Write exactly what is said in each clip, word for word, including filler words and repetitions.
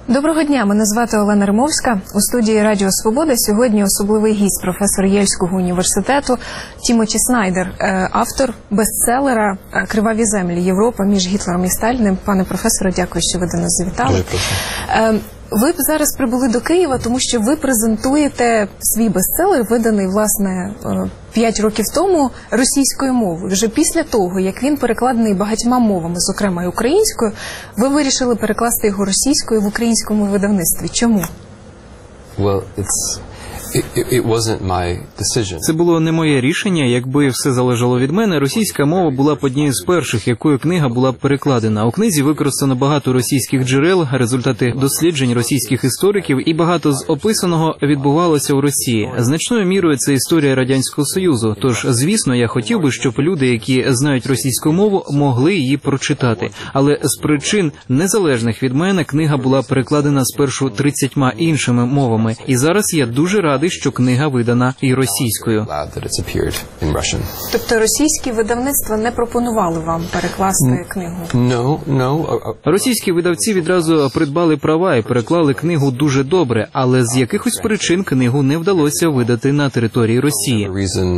Доброго дня, мене звати Олена Римовська. У студії Радіо Свобода сьогодні особливий гість, професор Єльського університету Тімоті Снайдер, автор бестселера «Криваві землі. Європа між Гітлером і Сталіним». Пане професоре, дякую, що ви до нас завітали. Ви зараз прибули до Києва, тому що ви презентуєте свій бестселер, виданий, власне, п'ять років тому, російською мовою. Вже після того, як він перекладений багатьма мовами, зокрема і українською, ви вирішили перекласти його російською в українському видавництві. Чому? Well, it's... It wasn't my decision. Це було не моє рішення. Якби все залежало від мене, російська мова була б однією з перших, якою книга була б перекладена. У книзі використано багато російських джерел, результати досліджень російських істориків, і багато з описаного відбувалося у Росії. Значною мірою це історія Радянського Союзу. Тож, звісно, я хотів би, щоб люди, які знають російську мову, могли її прочитати. Але з причин незалежних від мене книга була перекладена спершу тридцятьма іншими мовами. І зараз я дуже радий, що книга видана і російською. Тобто російські видавництва не пропонували вам перекласти книгу? No, no. Російські видавці відразу придбали права і переклали книгу дуже добре, але з якихось причин книгу не вдалося видати на території Росії.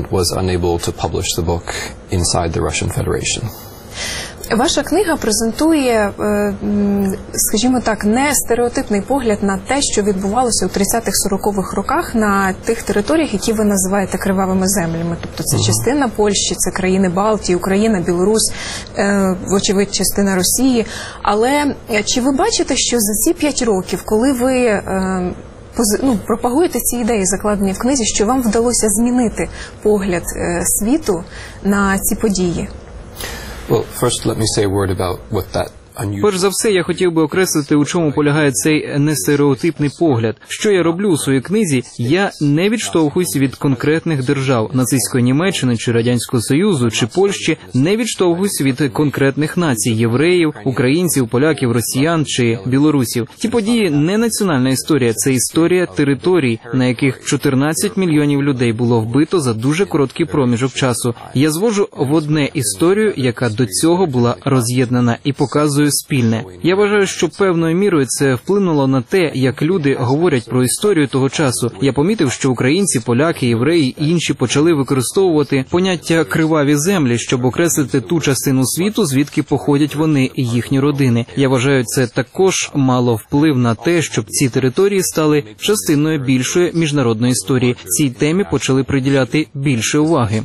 Ваша книга презентує, скажімо так, не стереотипний погляд на те, що відбувалося у тридцятих-сорокових роках на тих територіях, які ви називаєте кривавими землями. Тобто це частина Польщі, це країни Балтії, Україна, Білорусь, вочевидь, частина Росії. Але чи ви бачите, що за ці п'ять років, коли ви ну, пропагуєте ці ідеї, закладені в книзі, що вам вдалося змінити погляд світу на ці події? Well, first let me say a word about what that Перш за все, я хотів би окреслити, у чому полягає цей нестереотипний погляд. Що я роблю у своїй книзі? Я не відштовхуюсь від конкретних держав – нацистської Німеччини, чи Радянського Союзу, чи Польщі, не відштовхуюсь від конкретних націй – євреїв, українців, поляків, росіян чи білорусів. Ті події не національна історія, це історія територій, на яких чотирнадцять мільйонів людей було вбито за дуже короткий проміжок часу. Я звожу в одне історію, яка до цього була роз'єднана, і показую спільне. Я вважаю, що певною мірою це вплинуло на те, як люди говорять про історію того часу. Я помітив, що українці, поляки, євреї і інші почали використовувати поняття «криваві землі», щоб окреслити ту частину світу, звідки походять вони і їхні родини. Я вважаю, це також мало вплив на те, щоб ці території стали частиною більшої міжнародної історії. Цій темі почали приділяти більше уваги.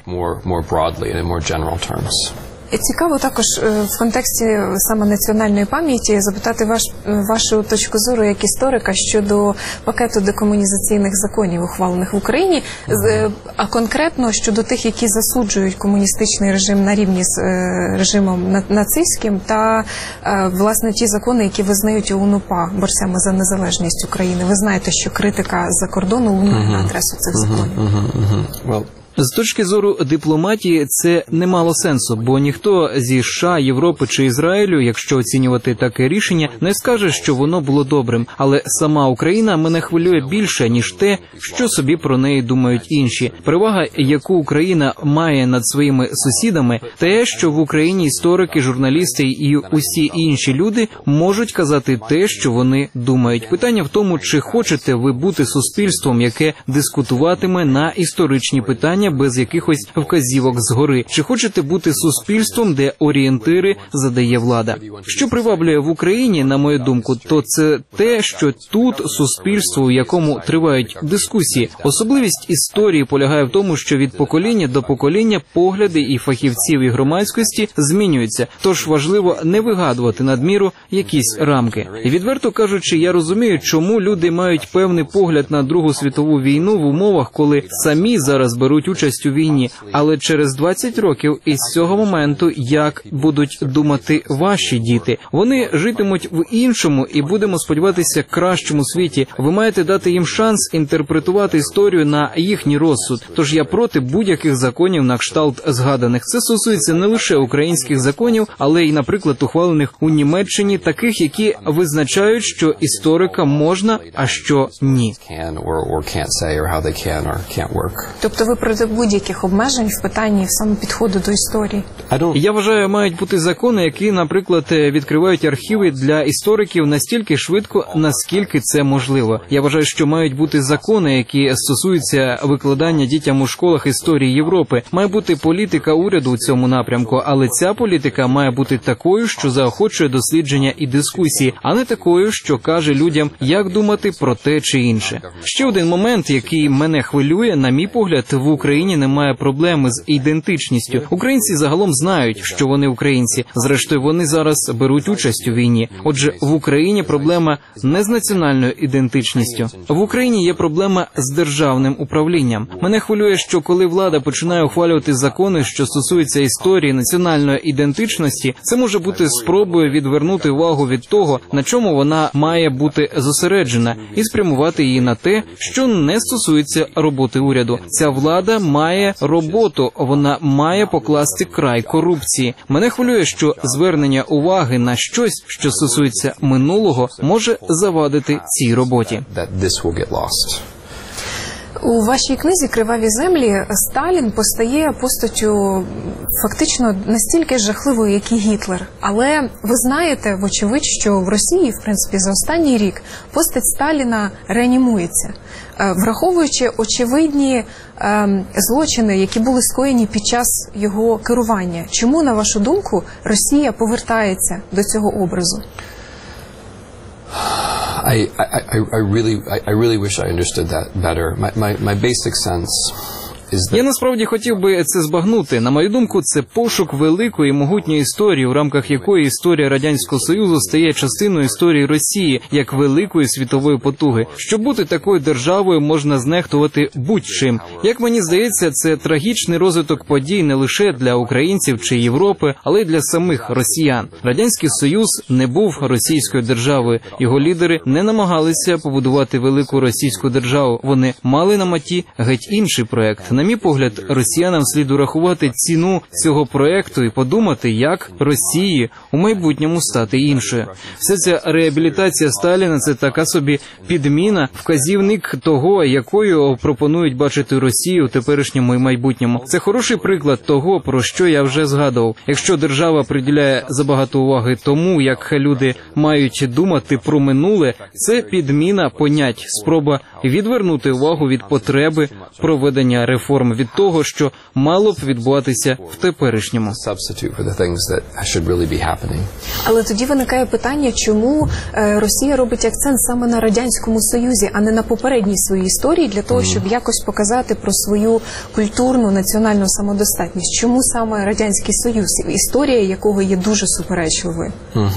Цікаво також в контексті саме національної пам'яті запитати ваш, вашу точку зору як історика щодо пакету декомунізаційних законів, ухвалених в Україні, а конкретно щодо тих, які засуджують комуністичний режим на рівні з режимом нацистським, та, власне, ті закони, які визнають ОУН-УПА борцями за незалежність України. Ви знаєте, що критика за кордону лунає на адресу цих законів. З точки зору дипломатії це не мало сенсу, бо ніхто зі США, Європи чи Ізраїлю, якщо оцінювати таке рішення, не скаже, що воно було добрим. Але сама Україна мене хвилює більше, ніж те, що собі про неї думають інші. Перевага, яку Україна має над своїми сусідами, те, що в Україні історики, журналісти і усі інші люди можуть казати те, що вони думають. Питання в тому, чи хочете ви бути суспільством, яке дискутуватиме на історичні питання без якихось вказівок згори. Чи хочете бути суспільством, де орієнтири задає влада? Що приваблює в Україні, на мою думку, то це те, що тут суспільство, у якому тривають дискусії. Особливість історії полягає в тому, що від покоління до покоління погляди і фахівців, і громадськості змінюються. Тож важливо не вигадувати надміру якісь рамки. І відверто кажучи, я розумію, чому люди мають певний погляд на Другу світову війну в умовах, коли самі зараз беруть участь у війні, але через двадцять років із цього моменту як будуть думати ваші діти? Вони житимуть в іншому і, будемо сподіватися, кращому світі. Ви маєте дати їм шанс інтерпретувати історію на їхній розсуд. Тож я проти будь-яких законів на кшталт згаданих. Це стосується не лише українських законів, але й, наприклад, ухвалених у Німеччині, таких, які визначають, що історика можна, а що ні. Тобто ви проти будь-яких обмежень в питанні саме підходу до історії? I don't. Я вважаю, мають бути закони, які, наприклад, відкривають архіви для істориків настільки швидко, наскільки це можливо. Я вважаю, що мають бути закони, які стосуються викладання дітям у школах історії Європи. Має бути політика уряду у цьому напрямку, але ця політика має бути такою, що заохочує дослідження і дискусії, а не такою, що каже людям, як думати про те чи інше. Ще один момент, який мене хвилює, на мій погляд, в Україні немає проблеми з ідентичністю. Українці загалом знають, що вони українці. Зрештою, вони зараз беруть участь у війні. Отже, в Україні проблема не з національною ідентичністю. В Україні є проблема з державним управлінням. Мене хвилює, що коли влада починає ухвалювати закони, що стосуються історії, національної ідентичності, це може бути спробою відвернути увагу від того, на чому вона має бути зосереджена, і спрямувати її на те, що не стосується роботи уряду. Ця влада має роботу, вона має покласти край корупції. Мене хвилює, що звернення уваги на щось, що стосується минулого, може завадити цій роботі. That this will get lost. У вашій книзі «Криваві землі» Сталін постає постаттю фактично настільки жахливою, як і Гітлер. Але ви знаєте, вочевидь, що в Росії, в принципі, за останній рік постать Сталіна реанімується. Враховуючи очевидні е, злочини, які були скоєні під час його керування. Чому, на вашу думку, Росія повертається до цього образу? I, I, I I really, I, I really wish I understood that better. My, my, my basic sense is that... Я насправді хотів би це збагнути. На мою думку, це пошук великої могутньої історії, у рамках якої історія Радянського Союзу стає частиною історії Росії, як великої світової потуги. Щоб бути такою державою, можна знехтувати будь-чим. Як мені здається, це трагічний розвиток подій не лише для українців чи Європи, але й для самих росіян. Радянський Союз не був російською державою. Його лідери не намагалися побудувати велику російську державу. Вони мали на меті геть інший проект. На мій погляд, росіянам слід урахувати ціну цього проекту і подумати, як Росії у майбутньому стати іншою. Вся ця реабілітація Сталіна – це така собі підміна, вказівник того, якою пропонують бачити Росію у теперішньому і майбутньому. Це хороший приклад того, про що я вже згадував. Якщо держава приділяє забагато уваги тому, як люди мають думати про минуле, це підміна понять, спроба відвернути увагу від потреби проведення реформ, від того, що мало б відбуватися в теперішньому. Але тоді виникає питання, чому е, Росія робить акцент саме на Радянському Союзі, а не на попередній своїй історії, для того, щоб якось показати про свою культурну, національну самодостатність. Чому саме Радянський Союз, історія якого є дуже суперечливою?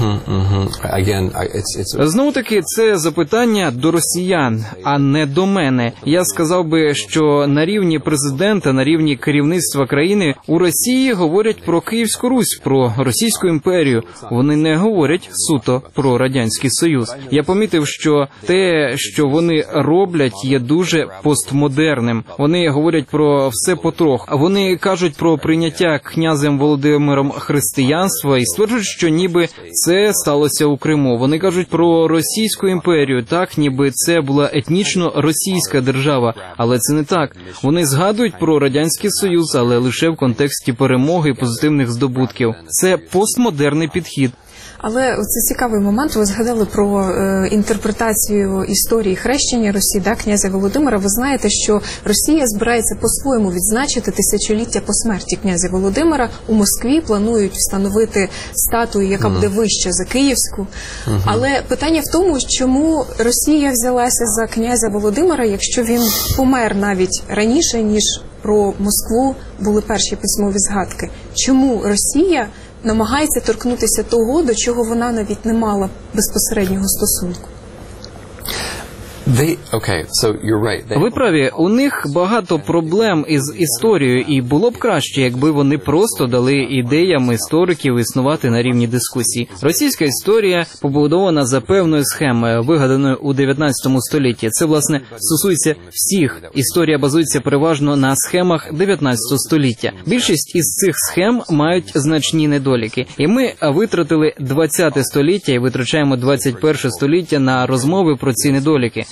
Знову-таки, це запитання до росіян, а не до мене. Я сказав би, що на рівні президента, на рівні керівництва країни у Росії говорять про Київську Русь, про Російську імперію. Вони не говорять суто про Радянський Союз. Я помітив, що те, що вони роблять, є дуже постмодерним. Вони говорять про все потроху. Вони кажуть про прийняття князем Володимиром християнства і стверджують, що ніби це сталося у Криму. Вони кажуть про Російську імперію, так, ніби це була етнічно російська держава. Але це не так. Вони згадують про Радянський Союз, але лише в контексті перемоги і позитивних здобутків. Це постмодерний підхід. Але це цікавий момент. Ви згадали про е, інтерпретацію історії хрещення Росії, да, князя Володимира. Ви знаєте, що Росія збирається по-своєму відзначити тисячоліття по смерті князя Володимира. У Москві планують встановити статую, яка буде вища за Київську. Uh-huh. Але питання в тому, чому Росія взялася за князя Володимира, якщо він помер навіть раніше, ніж про Москву були перші письмові згадки. Чому Росія намагається торкнутися того, до чого вона навіть не мала безпосереднього стосунку? They, okay, so you're right. They... Ви праві, у них багато проблем із історією, і було б краще, якби вони просто дали ідеям істориків існувати на рівні дискусій. Російська історія побудована за певною схемою, вигаданою у дев'ятнадцятому столітті. Це, власне, стосується всіх. Історія базується переважно на схемах дев'ятнадцятого століття. Більшість із цих схем мають значні недоліки. І ми витратили двадцяте століття і витрачаємо двадцять перше століття на розмови про ці недоліки.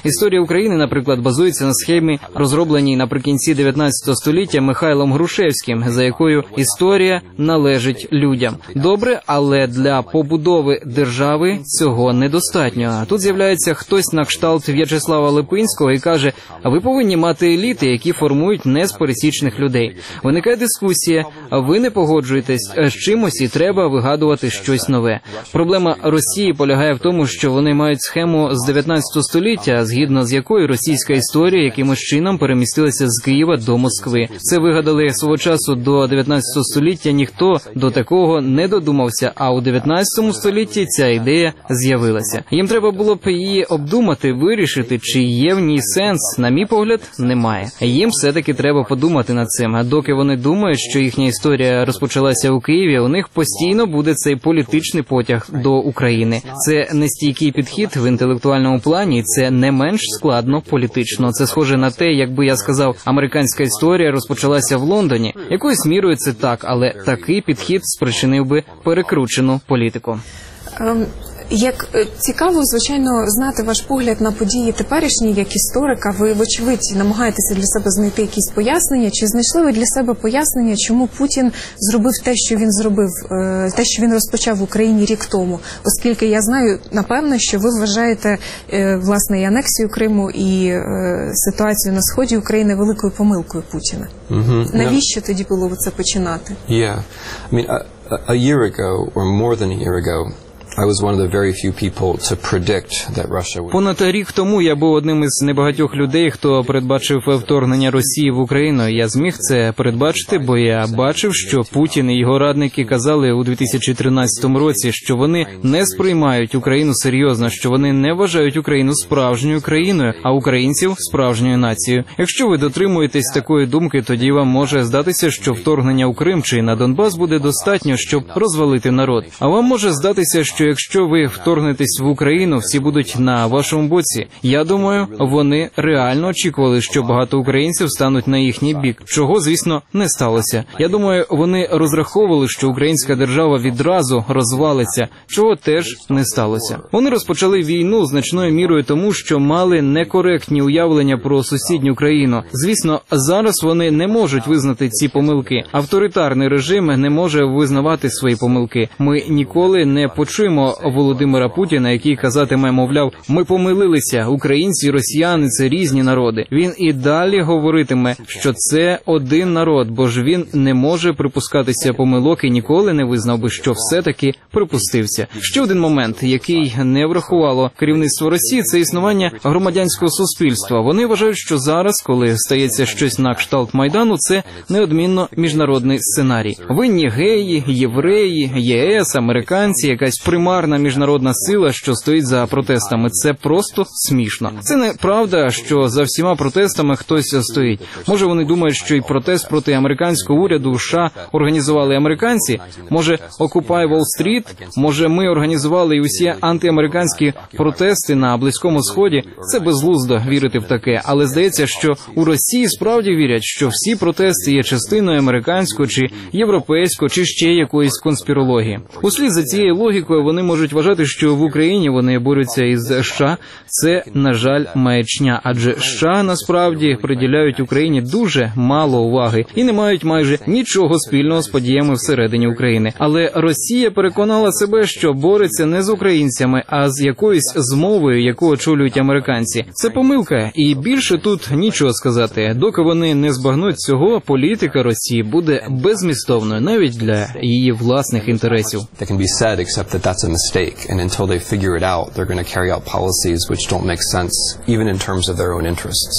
Історія України, наприклад, базується на схемі, розробленій наприкінці дев'ятнадцятого століття Михайлом Грушевським, за якою історія належить людям. Добре, але для побудови держави цього недостатньо. Тут з'являється хтось на кшталт В'ячеслава Липинського і каже, а ви повинні мати еліти, які формують не з пересічних людей. Виникає дискусія, ви не погоджуєтесь з чимось і треба вигадувати щось нове. Проблема Росії полягає в тому, що вони мають схему з дев'ятнадцятого століття, згідно з якою російська історія якимось чином перемістилася з Києва до Москви. Це вигадали свого часу до дев'ятнадцятого століття, ніхто до такого не додумався, а у дев'ятнадцятому столітті ця ідея з'явилася. Їм треба було б її обдумати, вирішити, чи є в ній сенс. На мій погляд, немає. Їм все-таки треба подумати над цим. А доки вони думають, що їхня історія розпочалася у Києві, у них постійно буде цей політичний потяг до України. Це нестійкий підхід в інтелектуальному плані, це не менш складно політично. Це схоже на те, якби я сказав, американська історія розпочалася в Лондоні. Якоюсь мірою це так, але такий підхід спричинив би перекручену політику. Ем... Як цікаво, звичайно, знати ваш погляд на події теперішні, як історика. Ви, вочевидь, намагаєтеся для себе знайти якісь пояснення. Чи знайшли ви для себе пояснення, чому Путін зробив те, що він зробив, те, що він розпочав в Україні рік тому? Оскільки я знаю, напевно, що ви вважаєте, власне, і анексію Криму, і ситуацію на сході України великою помилкою Путіна. Mm-hmm. Навіщо yeah. тоді було це починати? Yeah. I mean, a, a year ago, or more than a year ago, I was one of the very few people to predict that Russia would... Понад рік тому я був одним із небагатьох людей, хто передбачив вторгнення Росії в Україну. Я зміг це передбачити, бо я бачив, що Путін і його радники казали у дві тисячі тринадцятому році, що вони не сприймають Україну серйозно, що вони не вважають Україну справжньою країною, а українців справжньою нацією. Якщо ви дотримуєтесь такої думки, тоді вам може здатися, що вторгнення у Крим чи на Донбас буде достатньо, щоб розвалити народ. А вам може здатися, що якщо ви вторгнетесь в Україну, всі будуть на вашому боці. Я думаю, вони реально очікували, що багато українців стануть на їхній бік, чого, звісно, не сталося. Я думаю, вони розраховували, що українська держава відразу розвалиться, чого теж не сталося. Вони розпочали війну значною мірою тому, що мали некоректні уявлення про сусідню країну. Звісно, зараз вони не можуть визнати ці помилки. Авторитарний режим не може визнавати свої помилки. Ми ніколи не почуємо Володимира Путіна, який казатиме, мовляв, ми помилилися, українці і росіяни – це різні народи. Він і далі говоритиме, що це один народ, бо ж він не може припускатися помилок і ніколи не визнав би, що все-таки припустився. Ще один момент, який не врахувало керівництво Росії – це існування громадянського суспільства. Вони вважають, що зараз, коли стається щось на кшталт Майдану, це неодмінно міжнародний сценарій. Винні геї, євреї, ЄС, американці, якась примарна міжнародна сила, що стоїть за протестами. Це просто смішно. Це не правда, що за всіма протестами хтось стоїть. Може, вони думають, що і протест проти американського уряду в США організували американці? Може, Occupy Wall Street? Може, ми організували і усі антиамериканські протести на Близькому Сході? Це безглуздо вірити в таке. Але здається, що у Росії справді вірять, що всі протести є частиною американського чи європейського чи ще якоїсь конспірології. Услід за цією логікою вони можуть вважати, що в Україні вони борються із США. Це, на жаль, маячня, адже США насправді приділяють Україні дуже мало уваги і не мають майже нічого спільного з подіями всередині України. Але Росія переконала себе, що бореться не з українцями, а з якоюсь змовою, яку очолюють американці. Це помилка, і більше тут нічого сказати. Доки вони не збагнуть цього, політика Росії буде беззмістовною навіть для її власних інтересів. Except that that's a mistake, and until they figure it out, they're going to carry out policies which don't make sense, even in terms of their own interests.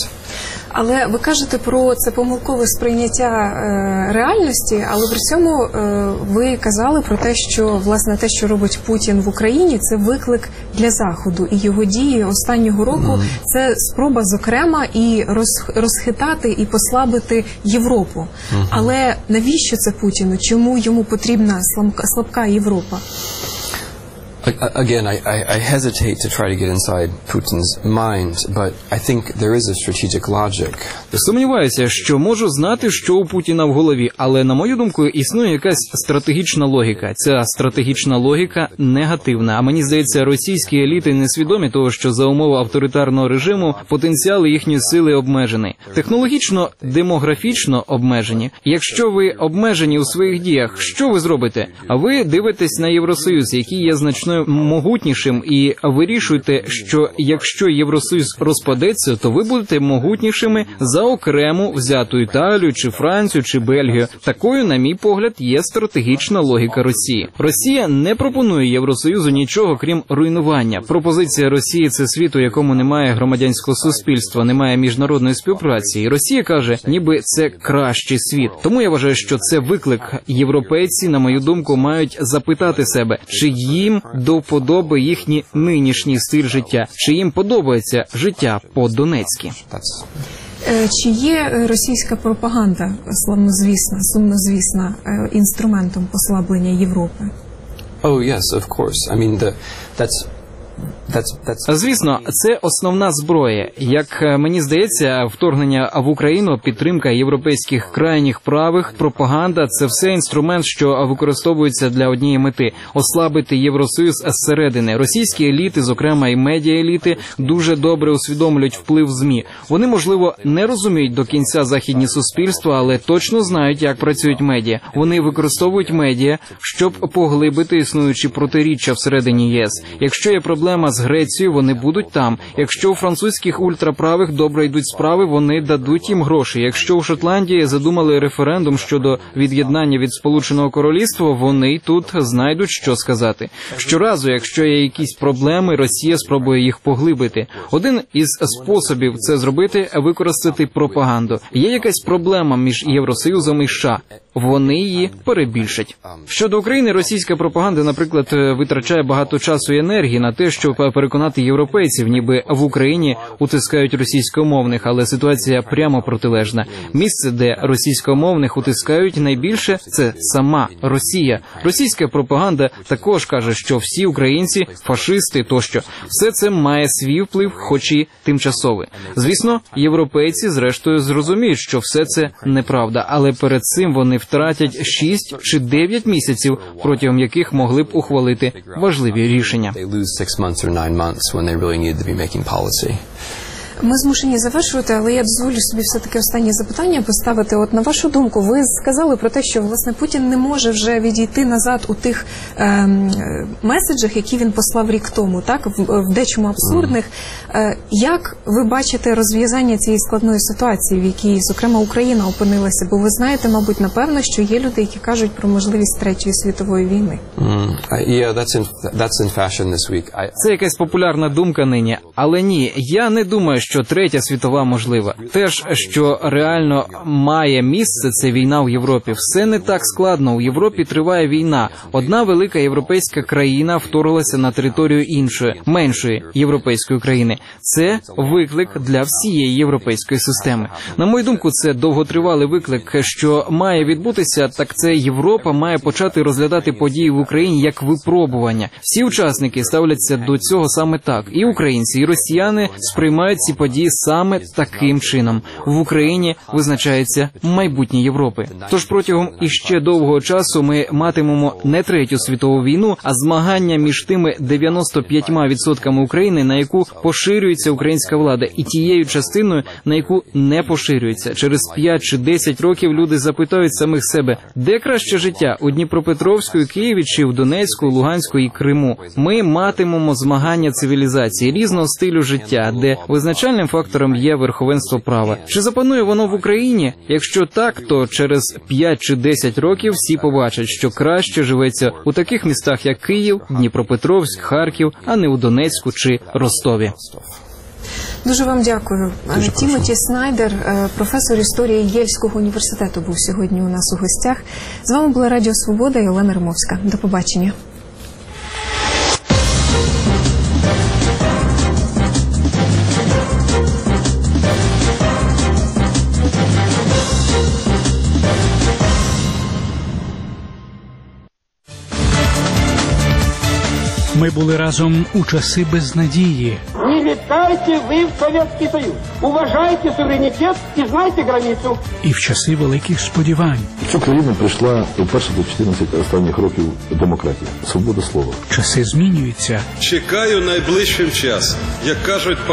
Але ви кажете про це помилкове сприйняття е, реальності, але при цьому е, ви казали про те, що, власне, те, що робить Путін в Україні, це виклик для Заходу. І його дії останнього року mm. – це спроба, зокрема, і роз, розхитати, і послабити Європу. Mm-hmm. Але навіщо це Путіну? Чому йому потрібна слабка, слабка Європа? Again, I, I, I hesitate to try to get inside Putin's mind, but I think there is a strategic logic. Сумніваюся, що можу знати, що у Путіна в голові, але, на мою думку, існує якась стратегічна логіка. Ця стратегічна логіка негативна, а мені здається, російські еліти не свідомі того, що за умови авторитарного режиму потенціал їхньої сили обмежений. Технологічно, демографічно обмежені. Якщо ви обмежені у своїх діях, що ви зробите? А ви дивитесь на Євросоюз, який є значно могутнішим, і вирішуєте, що якщо Євросоюз розпадеться, то ви будете могутнішими за окрему взяту Італію, чи Францію, чи Бельгію. Такою, на мій погляд, є стратегічна логіка Росії. Росія не пропонує Євросоюзу нічого, крім руйнування. Пропозиція Росії – це світ, у якому немає громадянського суспільства, немає міжнародної співпраці. І Росія каже, ніби це кращий світ. Тому я вважаю, що це виклик. Європейці, на мою думку, мають запитати себе, чи їм до вподоби їхній нинішній стиль життя, чи їм подобається життя по-донецьки. Чи є російська пропаганда, славнозвісна, сумнозвісна, інструментом послаблення Європи? Oh, yes, of course. I mean, the, that's... That's, that's... Звісно, це основна зброя. Як мені здається, вторгнення в Україну, підтримка європейських крайніх правих, пропаганда – це все інструмент, що використовується для однієї мети – ослабити Євросоюз зсередини. Російські еліти, зокрема і медіаеліти, дуже добре усвідомлюють вплив ЗМІ. Вони, можливо, не розуміють до кінця західні суспільства, але точно знають, як працюють медіа. Вони використовують медіа, щоб поглибити існуючі протиріччя всередині ЄС. Якщо є проблема з Грецією, вони будуть там. Якщо у французьких ультраправих добре йдуть справи, вони дадуть їм гроші. Якщо у Шотландії задумали референдум щодо від'єднання від Сполученого Королівства, вони тут знайдуть, що сказати. Щоразу, якщо є якісь проблеми, Росія спробує їх поглибити. Один із способів це зробити – використати пропаганду. Є якась проблема між Євросоюзом і США. Вони її перебільшать. Щодо України, російська пропаганда, наприклад, витрачає багато часу і енергії на те, щоб переконати європейців, ніби в Україні утискають російськомовних, але ситуація прямо протилежна. Місце, де російськомовних утискають найбільше, це сама Росія. Російська пропаганда також каже, що всі українці – фашисти тощо. Все це має свій вплив, хоч і тимчасовий. Звісно, європейці, зрештою, зрозуміють, що все це неправда, але перед цим вони втратять шість чи дев'ять місяців, протягом яких могли б ухвалити важливі рішення. Ми змушені завершувати, але я дозволю собі все-таки останнє запитання поставити. От на вашу думку, ви сказали про те, що, власне, Путін не може вже відійти назад у тих е, меседжах, які він послав рік тому, так, в, в дечому абсурдних. Е, як ви бачите розв'язання цієї складної ситуації, в якій, зокрема, Україна опинилася? Бо ви знаєте, мабуть, напевно, що є люди, які кажуть про можливість Третьої світової війни. Mm. Yeah, that's in, that's in fashion this week. I... Це якась популярна думка нині, але ні, я не думаю, що Третя світова можлива. Теж, що реально має місце, це війна в Європі. Все не так складно. У Європі триває війна. Одна велика європейська країна вторглася на територію іншої, меншої європейської країни. Це виклик для всієї європейської системи. На мою думку, це довготривалий виклик, що має відбутися, так це Європа має почати розглядати події в Україні як випробування. Всі учасники ставляться до цього саме так. І українці, і росіяни сприймають ці події саме таким чином. В Україні визначається майбутнє Європи. Тож протягом іще довгого часу ми матимемо не Третю світову війну, а змагання між тими дев'яносто п'ятьма відсотками України, на яку поширюється українська влада, і тією частиною, на яку не поширюється. Через п'ять чи десять років люди запитають самих себе, де краще життя – у Дніпропетровську, Києві чи в Донецьку, Луганську і Криму. Ми матимемо змагання цивілізації, різного стилю життя, де визначальним фактором є верховенство права. Чи запанує воно в Україні? Якщо так, то через п'ять чи десять років всі побачать, що краще живеться у таких містах, як Київ, Дніпропетровськ, Харків, а не у Донецьку чи Ростові. Дуже вам дякую. Дуже Тімоті Снайдер, професор історії Єльського університету, був сьогодні у нас у гостях. З вами була Радіо Свобода і Олена Римовська. До побачення. Ми Ми були разом у часи безнадії. Не летайте ви в Совєтський Союз. Уважайте суверенітет і знайте границю. І в часи великих сподівань. В цю країну прийшла вперше за чотирнадцять останніх років демократія, свобода слова. Часи змінюються. Чекаю найближчим час, як кажуть